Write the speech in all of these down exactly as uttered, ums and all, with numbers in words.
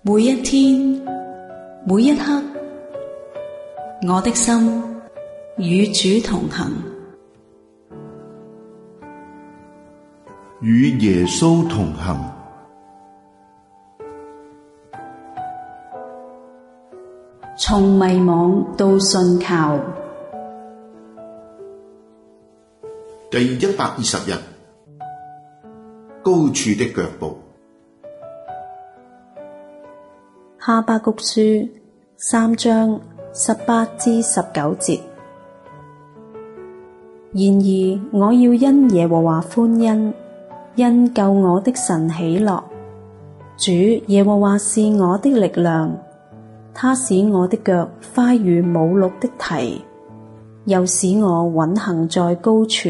每一天，每一刻，我的心與主同行。 與耶穌同行。 從迷惘到信靠。 第一百二十日，高處的腳步。 哈巴谷書三章十八至十九節。然而我要因耶和華歡欣，因救我的神喜樂。主耶和華是我的力量，他使我的腳快如母鹿的蹄，又使我穩行在高處。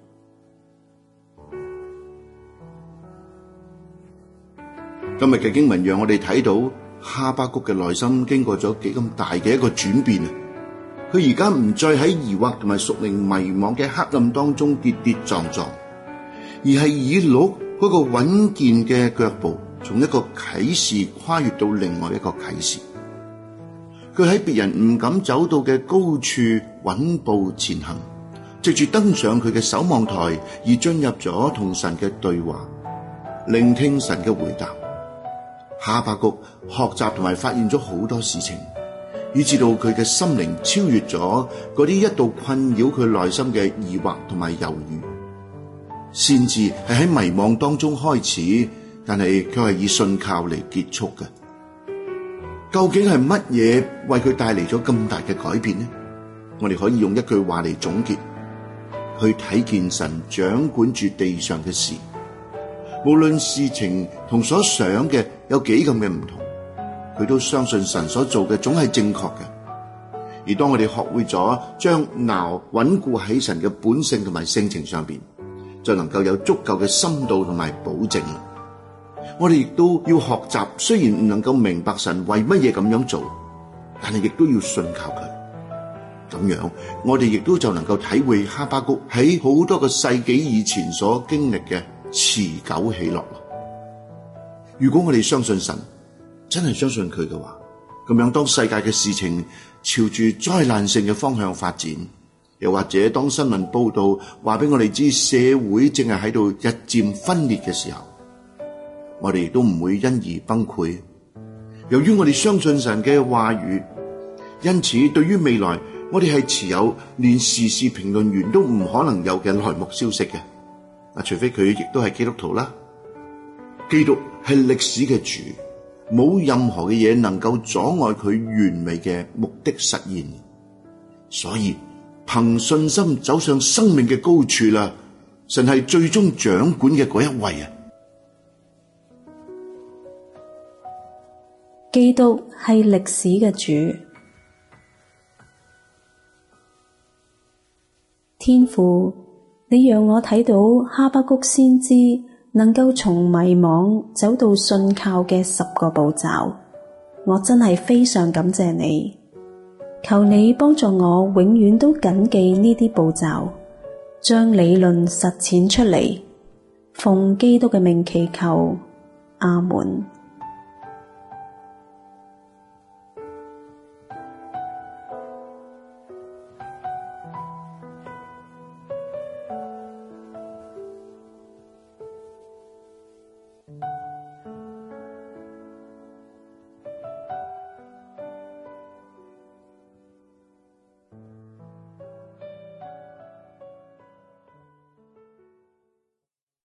今日嘅經文讓我哋睇到哈巴谷嘅內心經過咗幾咁大嘅一個轉變啊！佢而家唔再喺疑惑同埋屬靈迷惘嘅黑暗當中跌跌撞撞，而係以鹿嗰個穩健嘅腳步，從一個啟示跨越到另外一個啟示。佢喺別人唔敢走到嘅高處穩步前行，藉住登上佢嘅守望台而進入咗同神嘅對話，聆聽神嘅回答。哈巴谷學習同埋發現咗好多事情，以致到佢嘅心靈超越咗嗰啲一度困擾佢內心嘅疑惑同埋猶豫，先至係喺迷惘當中開始，但係卻係以信靠嚟結束嘅。究竟係乜嘢為佢帶嚟咗咁大嘅改變呢？我哋可以用一句話嚟總結：去睇見神掌管住地上嘅事。無論事情同所想嘅有幾咁嘅唔同，佢都相信神所做嘅總係正確嘅。而當我哋學會咗將錨穩固喺神嘅本性同埋性情上邊，就能夠有足夠嘅深度同埋保證。我哋亦都要學習，雖然唔能夠明白神為乜嘢咁樣做，但係亦都要信靠佢。咁樣，我哋亦都就能夠體會哈巴谷喺好多個世紀以前所經歷嘅持久喜樂。如果我哋相信神，真係相信佢嘅話，咁樣當世界嘅事情朝住災難性嘅方向發展，又或者當新聞報道話俾我哋知社會正係喺度日漸分裂嘅時候，我哋亦都唔會因而崩潰。由於我哋相信神嘅話語，因此對於未來我哋係持有連時事評論員都唔可能有嘅內幕消息嘅。除非佢亦都係基督徒啦。基督係歷史嘅主，冇任何嘅嘢能夠阻礙佢完美嘅目的實現。所以憑信心走上生命嘅高處啦，神係最終掌管嘅嗰一位啊！ 基督係歷史嘅主，天父，你讓我睇到哈巴谷先知能夠從迷惘走到信靠嘅十個步驟，我真係非常感謝你。求你幫助我永遠都謹記呢啲步驟，將理論實踐出嚟。奉基督嘅名祈求，阿門。